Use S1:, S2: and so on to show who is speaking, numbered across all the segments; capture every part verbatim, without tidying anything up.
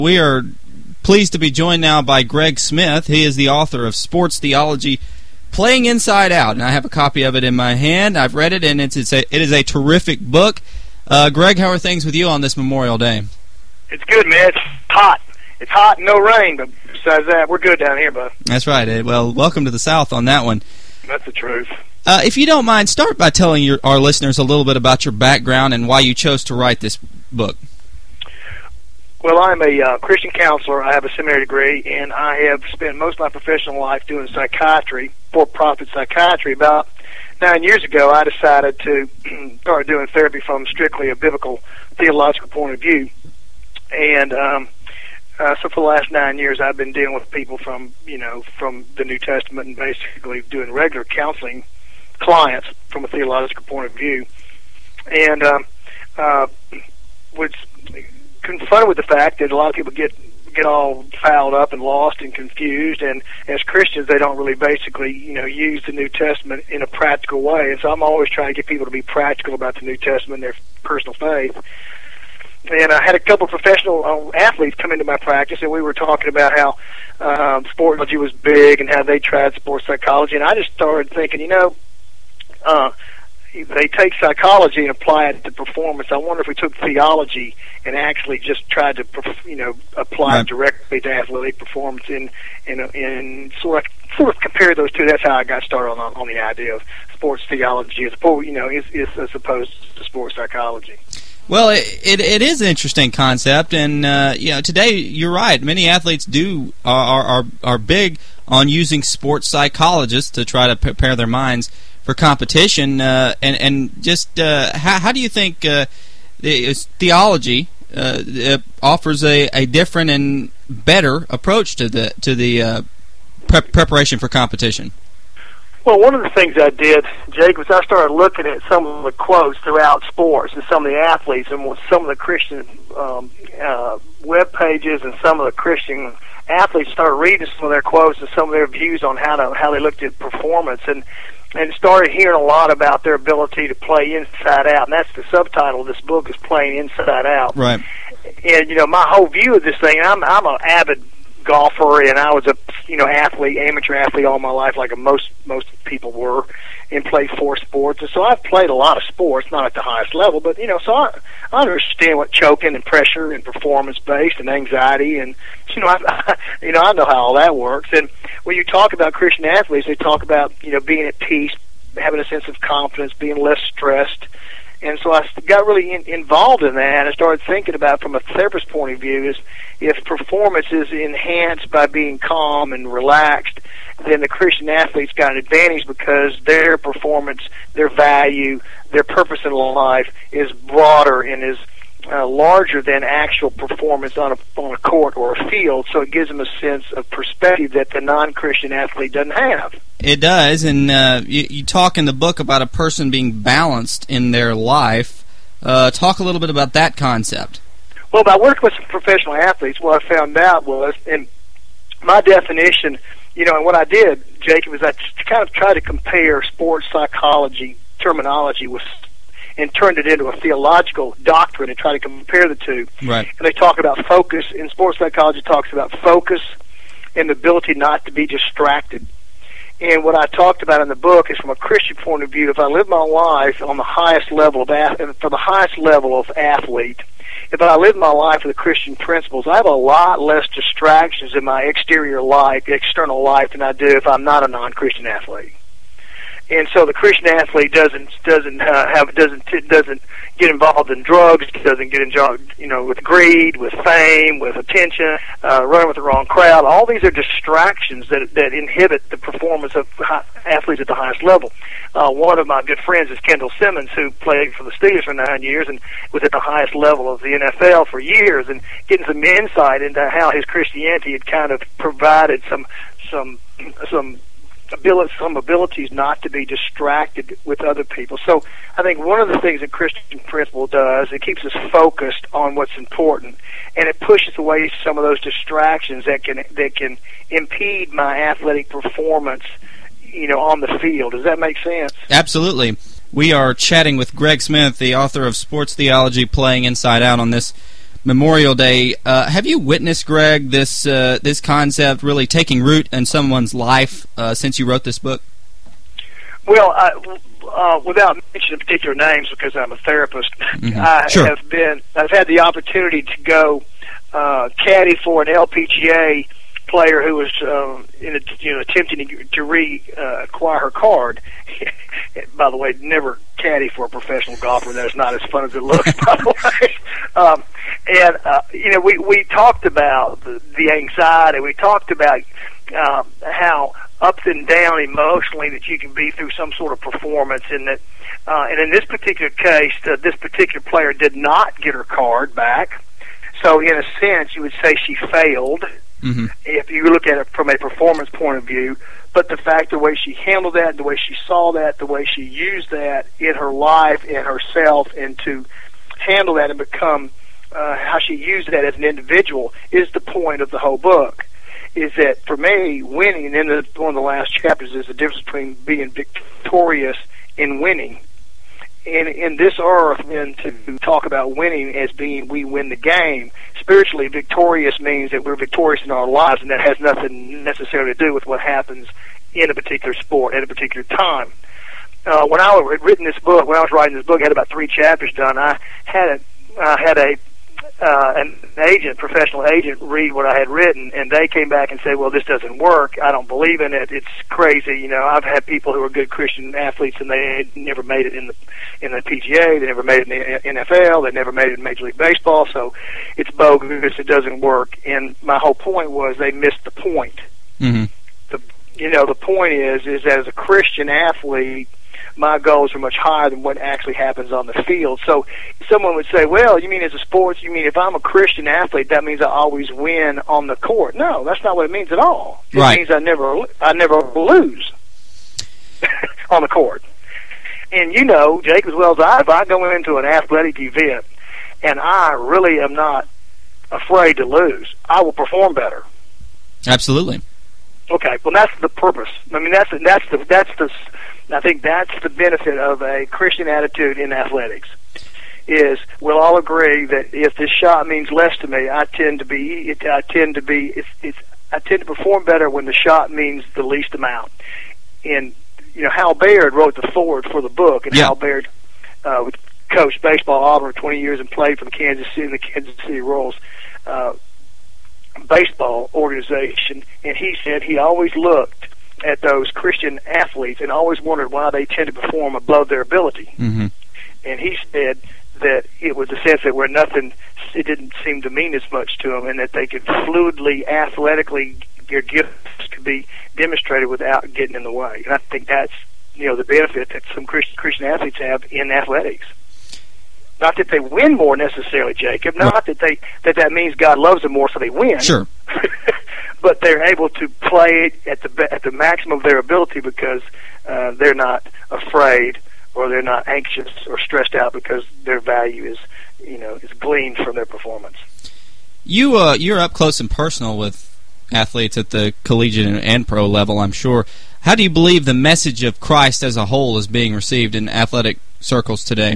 S1: We are pleased to be joined now by Greg Smith. He is the author of Sports Theology, Playing Inside Out, and I have a copy of it in my hand. I've read it, and it's, it's a, it is a terrific book. Uh, Greg, how are things with you on this Memorial Day?
S2: It's good, man. It's hot. It's hot and no rain, but besides that, we're good down here, bud.
S1: That's right. Well, welcome to the South on that one.
S2: That's the truth.
S1: Uh, if you don't mind, start by telling your, our listeners a little bit about your background and why you chose to write this book.
S2: Well, I'm a uh, Christian counselor. I have a seminary degree, and I have spent most of my professional life doing psychiatry, for-profit psychiatry. About nine years ago, I decided to start doing therapy from strictly a biblical theological point of view. And um, uh, so for the last nine years, I've been dealing with people from, you know, from the New Testament and basically doing regular counseling clients from a theological point of view. And um, uh, was confronted with the fact that a lot of people get get all fouled up and lost and confused, and as Christians they don't really basically you know use the New Testament in a practical way. And so I'm always trying to get people to be practical about the New Testament and their personal faith. And I had a couple of professional uh, athletes come into my practice, and we were talking about how um, sportology was big and how they tried sports psychology, and I just started thinking, you know, uh, they take psychology and apply it to performance. I wonder if we took theology and actually just tried to, you know, apply
S1: right.
S2: it directly to athletic performance and and and sort of sort of compare those two. That's how I got started on on the idea of sports theology as opposed, you know, is, is as opposed to sports psychology.
S1: Well, it, it it is an interesting concept, and uh, you know, today you're right. Many athletes do are are are big on using sports psychologists to try to prepare their minds for competition, uh, and and just uh, how how do you think uh, the, theology uh, offers a, a different and better approach to the to the uh, pre- preparation for competition?
S2: Well, one of the things I did, Jake, was I started looking at some of the quotes throughout sports and some of the athletes and some of the Christian um, uh, web pages and some of the Christian athletes started reading some of their quotes and some of their views on how to how they looked at performance, and and started hearing a lot about their ability to play inside out, and that's the subtitle of this book, is Playing Inside Out.
S1: Right.
S2: And you know, my whole view of this thing, I'm I'm an avid golfer, and I was a you know athlete, amateur athlete all my life, like most most people were, and played four sports. And so I've played a lot of sports, not at the highest level, but you know, so I, I understand what choking and pressure and performance based and anxiety, and you know, I, I you know I know how all that works. And when you talk about Christian athletes, they talk about you know being at peace, having a sense of confidence, being less stressed. And so I got really in, involved in that, and I started thinking about, from a therapist point of view, is if performance is enhanced by being calm and relaxed, then the Christian athlete's got an advantage because their performance, their value, their purpose in life is broader and is uh, larger than actual performance on a, on a court or a field, so it gives them a sense of perspective that the non-Christian athlete doesn't have.
S1: It does, and uh, you, you talk in the book about a person being balanced in their life. Uh, talk a little bit about that concept.
S2: Well, by working with some professional athletes, what I found out was, and my definition, you know, and what I did, Jacob, is I kind of tried to compare sports psychology terminology with, and turned it into a theological doctrine and try to compare the two.
S1: Right.
S2: And they talk about focus, and sports psychology talks about focus and the ability not to be distracted. And what I talked about in the book is, from a Christian point of view, if I live my life on the highest level of ath- for the highest level of athlete, if I live my life with the Christian principles, I have a lot less distractions in my exterior life, external life, than I do if I'm not a non-Christian athlete. And so the Christian athlete doesn't doesn't uh, have doesn't doesn't get involved in drugs, doesn't get involved, you know, with greed, with fame, with attention, uh, running with the wrong crowd. All these are distractions that that inhibit the performance of high, athletes at the highest level. Uh, one of my good friends is Kendall Simmons, who played for the Steelers for nine years and was at the highest level of the N F L for years, and getting some insight into how his Christianity had kind of provided some some some. Ability, some abilities not to be distracted with other people. So I think one of the things that Christian principle does, it keeps us focused on what's important, and it pushes away some of those distractions that can that can impede my athletic performance, you know, on the field. Does that make sense?
S1: Absolutely. We are chatting with Greg Smith, the author of Sports Theology, Playing Inside Out, on this Memorial Day. Uh, have you witnessed, Greg, this uh, this concept really taking root in someone's life uh, since you wrote this book?
S2: Well, I, uh, without mentioning particular names, because I'm a therapist, mm-hmm. I
S1: sure.
S2: have been. I've had the opportunity to go uh, caddy for an L P G A player who was um, in a, you know attempting to, to re-acquire uh, her card. By the way, never caddy for a professional golfer. That is not as fun as it looks, by the way. Um, and, uh, you know, we, we talked about the, the anxiety. We talked about um, how up and down emotionally that you can be through some sort of performance. And that, uh, and in this particular case, uh, this particular player did not get her card back. So in a sense, you would say she failed. Mm-hmm. If you look at it from a performance point of view, but the fact, the way she handled that, the way she saw that, the way she used that in her life and herself, and to handle that and become uh, how she used that as an individual is the point of the whole book. Is that for me, winning, and in the, one of the last chapters is the difference between being victorious and winning. And in this earth, then to talk about winning as being we win the game, spiritually victorious means that we're victorious in our lives, and that has nothing necessarily to do with what happens in a particular sport at a particular time. Uh, when I had written this book, when I was writing this book, I had about three chapters done. I had a, I had a uh, an agent, professional agent, read what I had written, and they came back and said, "Well, this doesn't work. I don't believe in it. It's crazy." You know, I've had people who are good Christian athletes, and they never made it in the in the P G A. They never made it in the N F L. They never made it in Major League Baseball. So it's bogus. It doesn't work. And my whole point was they missed the point. Mm-hmm. The you know the point is is that as a Christian athlete, my goals are much higher than what actually happens on the field. So someone would say, well, you mean as a sports, you mean if I'm a Christian athlete, that means I always win on the court. No, that's not what it means at all. It
S1: right.
S2: means I never, I never lose on the court. And you know, Jake, as well as I, if I go into an athletic event and I really am not afraid to lose, I will perform better.
S1: Absolutely.
S2: Okay, well, that's the purpose. I mean, that's that's the that's the. I think that's the benefit of a Christian attitude in athletics. Is we'll all agree that if this shot means less to me, I tend to be. It, I tend to be. It's, it's. I tend to perform better when the shot means the least amount. And you know, Hal Baird wrote the foreword for the book, and yeah. Hal Baird uh, coached baseball at Auburn for twenty years and played for the Kansas City, the Kansas City Royals. Uh, baseball organization, and he said he always looked at those Christian athletes and always wondered why they tend to perform above their ability. Mm-hmm. And he said that it was a sense that where nothing, it didn't seem to mean as much to them, and that they could fluidly, athletically, their gifts could be demonstrated without getting in the way. And I think that's, you know, the benefit that some Christian, Christian athletes have in athletics. Not that they win more necessarily, Jacob. Not right. that they that that means God loves them more, so they win.
S1: Sure.
S2: But they're able to play it at the at the maximum of their ability because uh, they're not afraid or they're not anxious or stressed out because their value is, you know, is gleaned from their performance.
S1: You uh, you're up close and personal with athletes at the collegiate and, and pro level, I'm sure. How do you believe the message of Christ as a whole is being received in athletic circles today?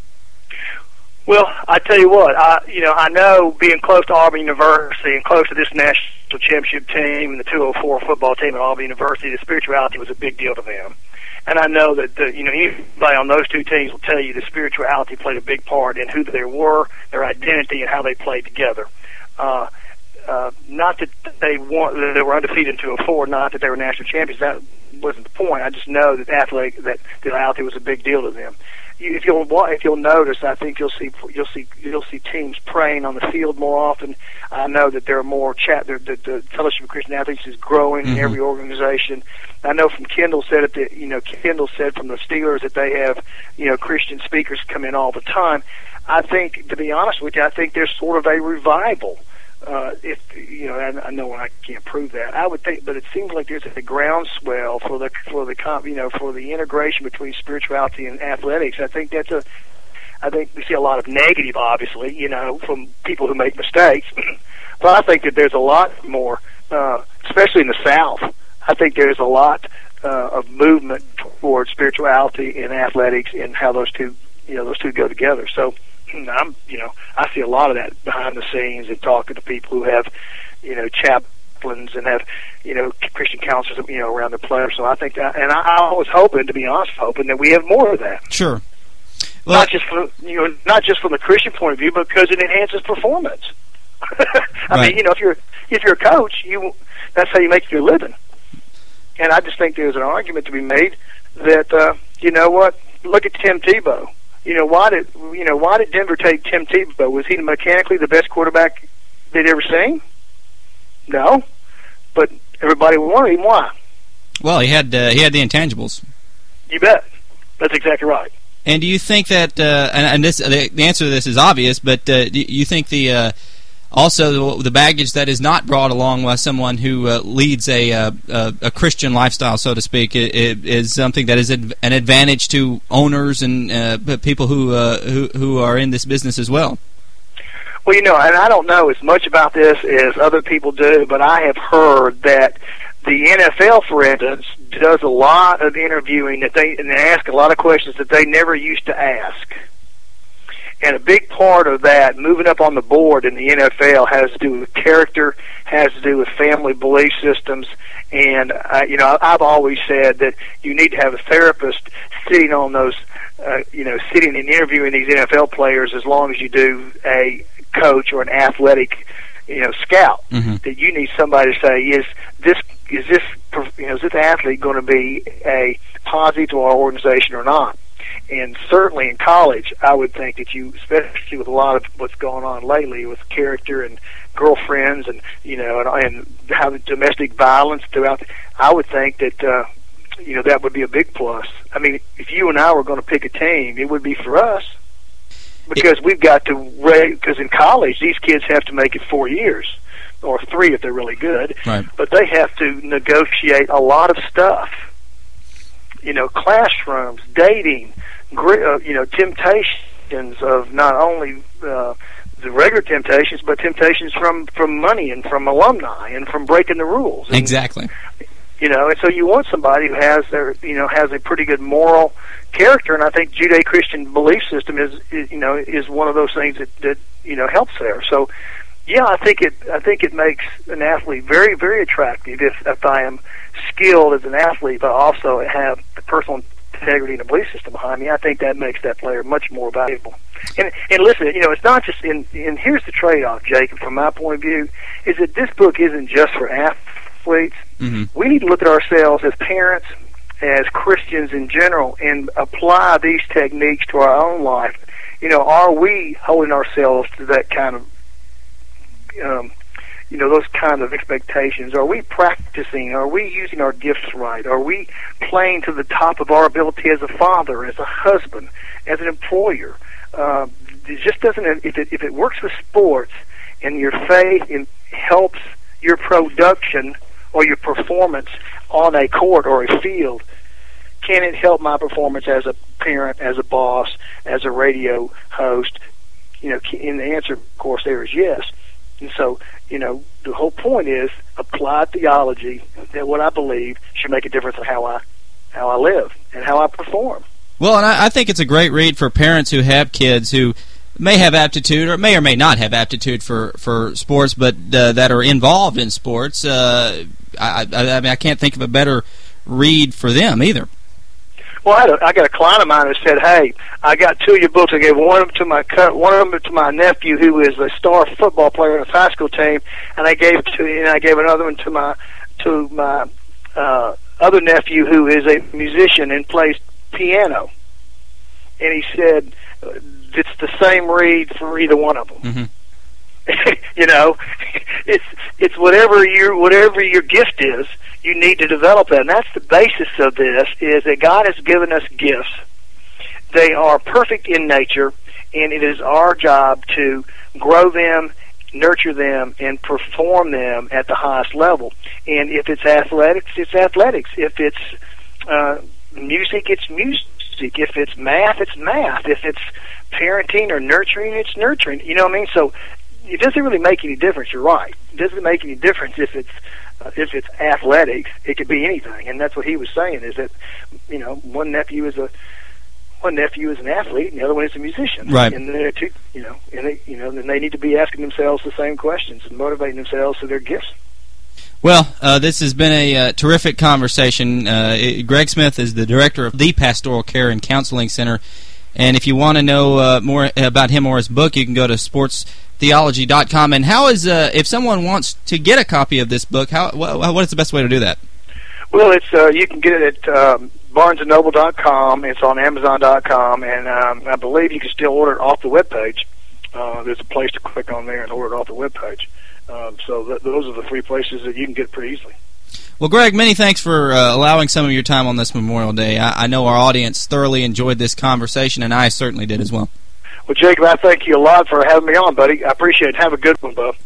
S2: Well, I tell you what, I you know I know being close to Auburn University and close to this national championship team and the two oh four football team at Auburn University, the spirituality was a big deal to them. And I know that the, you know anybody on those two teams will tell you the spirituality played a big part in who they were, their identity, and how they played together. Uh, uh, not that they won, that they were undefeated in two oh four, not that they were national champions. That wasn't the point. I just know that athletic that the reality was a big deal to them. If you'll if you'll notice, I think you'll see you'll see you'll see teams praying on the field more often. I know that there are more chat. The, the, the Fellowship of Christian Athletes is growing mm-hmm. in every organization. I know from Kendall said it that you know Kendall said from the Steelers that they have you know Christian speakers come in all the time. I think, to be honest with you, I think there's sort of a revival. Uh, if you know, I, I know I can't prove that. I would think, but it seems like there's a groundswell for the for the you know for the integration between spirituality and athletics. I think that's a. I think we see a lot of negative, obviously, you know, from people who make mistakes. But I think that there's a lot more, uh, especially in the South. I think there's a lot uh, of movement towards spirituality and athletics and how those two, you know, those two go together. So. I'm, you know, I see a lot of that behind the scenes and talking to people who have, you know, chaplains and have, you know, Christian counselors, you know, around the players. So I think that, and I, I was hoping, to be honest, hoping that we have more of that.
S1: Sure. Well,
S2: not just from, you know, not just from the Christian point of view, but because it enhances performance. I
S1: right.
S2: mean, you know, if you're if you're a coach, you that's how you make your living. And I just think there's an argument to be made that uh, you know what? Look at Tim Tebow. You know why did you know why did Denver take Tim Tebow? Was he mechanically the best quarterback they'd ever seen? No, but everybody wanted him. Why?
S1: Well, he had uh, he had the intangibles.
S2: You bet. That's exactly right.
S1: And do you think that, uh, and, and this, the, the answer to this is obvious, but uh, do you think the uh, also the, the baggage that is not brought along by someone who uh, leads a, uh, a a Christian lifestyle, so to speak, it, it is something that is an advantage to owners and uh, people who, uh, who who are in this business as well?
S2: Well, you know, and I don't know as much about this as other people do, but I have heard that the N F L, for instance, does a lot of interviewing that they and they ask a lot of questions that they never used to ask. And a big part of that, moving up on the board in the N F L, has to do with character, has to do with family belief systems. And, uh, you know, I've always said that you need to have a therapist sitting on those, uh, you know, sitting and interviewing these N F L players as long as you do a coach or an athletic, you know, scout.
S1: Mm-hmm.
S2: That you need somebody to say, is this is this you know is this athlete going to be a positive to our organization or not? And certainly in college, I would think that you, especially with a lot of what's going on lately with character and girlfriends and you know and, and how the domestic violence throughout, the, I would think that uh, you know that would be a big plus. I mean, if you and I were going to pick a team, it would be for us. Because we've got to, because in college, these kids have to make it four years, or three if they're really good.
S1: Right.
S2: But they have to negotiate a lot of stuff. You know, classrooms, dating, uh, you know, temptations of not only uh, the regular temptations, but temptations from, from money and from alumni and from breaking the rules. And,
S1: exactly.
S2: You know, and so you want somebody who has their, you know, has a pretty good moral character, and I think Judeo-Christian belief system is, is, you know, is one of those things that, that you know helps there. So, yeah, I think it, I think it makes an athlete very, very attractive if, if I am skilled as an athlete, but also have the personal integrity and the belief system behind me. I think that makes that player much more valuable. And and listen, you know, it's not just in. And here's the trade-off, Jacob, from my point of view, is that this book isn't just for athletes.
S1: Mm-hmm.
S2: We need to look at ourselves as parents, as Christians in general, and apply these techniques to our own life. You know, are we holding ourselves to that kind of, um, you know, those kind of expectations? Are we practicing? Are we using our gifts right? Are we playing to the top of our ability as a father, as a husband, as an employer? Uh, it just doesn't. If it if it works with sports, and your faith in helps your production or your performance on a court or a field, can it help my performance as a parent, as a boss, as a radio host? You know, and the answer, of course, there is yes. And so, you know, the whole point is applied theology that what I believe should make a difference in how I how I live and how I perform.
S1: Well, and I, I think it's a great read for parents who have kids who may have aptitude or may or may not have aptitude for, for sports, but uh, that are involved in sports. Uh, I, I, I mean, I can't think of a better read for them either.
S2: Well, I, had a, I got a client of mine who said, "Hey, I got two of your books. I gave one of them to my cut, one of them to my nephew, who is a star football player on his high school team, and I gave it to, and I gave another one to my to my uh, other nephew, who is a musician and plays piano." And he said, "It's the same read for either one of them."
S1: Mm-hmm.
S2: You know, it's it's whatever your whatever your gift is, you need to develop that. And that's the basis of this, is that God has given us gifts. They are perfect in nature, and it is our job to grow them, nurture them, and perform them at the highest level. And if it's athletics, it's athletics. If it's uh, music, it's music. If it's math, it's math. If it's parenting or nurturing, it's nurturing. You know what I mean? So it doesn't really make any difference. You're right. It doesn't make any difference if it's uh, if it's athletics. It could be anything, and that's what he was saying. Is that, you know, one nephew is a one nephew is an athlete and the other one is a musician.
S1: Right.
S2: And they're two, you know, and they, you know, then they need to be asking themselves the same questions and motivating themselves to their gifts.
S1: Well, uh, this has been a uh, terrific conversation. Uh, it, Greg Smith is the director of the Pastoral Care and Counseling Center. And if you want to know uh, more about him or his book, you can go to sports theology dot com. And how is, uh, if someone wants to get a copy of this book, how wh- what is the best way to do that?
S2: Well, it's uh, you can get it at um, barnes and noble dot com. It's on amazon dot com, and um, I believe you can still order it off the webpage. Uh, there's a place to click on there and order it off the webpage. Um, so th- those are the three places that you can get it pretty easily.
S1: Well, Greg, many thanks for uh, allowing some of your time on this Memorial Day. I, I know our audience thoroughly enjoyed this conversation, and I certainly did as well.
S2: Well, Jacob, I thank you a lot for having me on, buddy. I appreciate it. Have a good one, bub.